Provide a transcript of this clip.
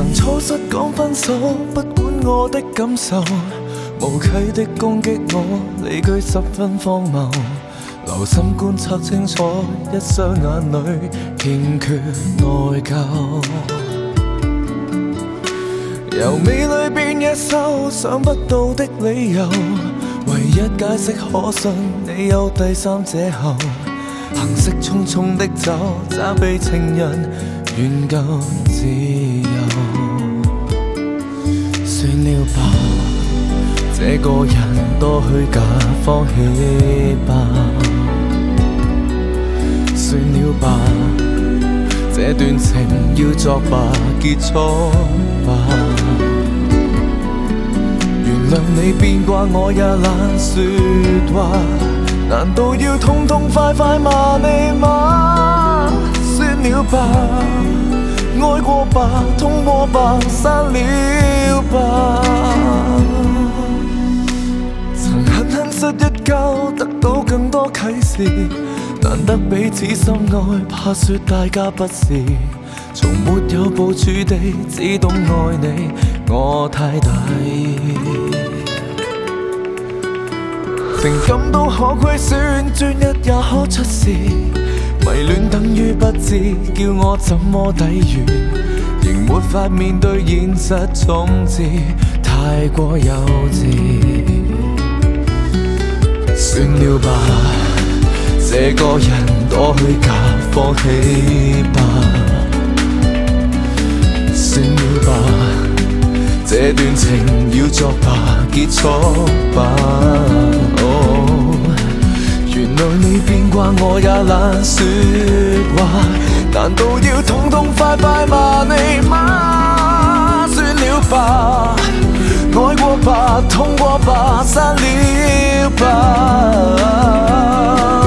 錯失講分手，不管我的感受，無稽的攻擊我，理據十分荒謬。留心觀察清楚，一雙眼裏欠缺內疚。由美裏變野獸，想不到的理由，唯一解釋可信，你有第三者後，行色匆匆的走，責備情人願夠自由。算了吧，這個人多虛假，放棄吧。算了吧，這段情要作罷，結束吧。原諒你變卦，我也懶說話，難道要痛痛快快罵你嗎？算了吧，愛過吧，痛過吧，散了吧。曾狠狠失一跤，得到更多啟示，難得彼此深愛，怕說大家不是，從沒有部署地只懂愛你，我太大意。情感都可虧損，專一也可出事，迷戀等於不知，叫我怎麼抵禦，仍沒法面對現實，總之太過幼稚。算了吧，這個人多虛假，放棄吧。算了吧，這段情要作罷，結束吧。原諒你變卦，我也懶說話，難道要痛痛快快罵你嗎？算了吧，愛過吧，痛過吧，散了吧。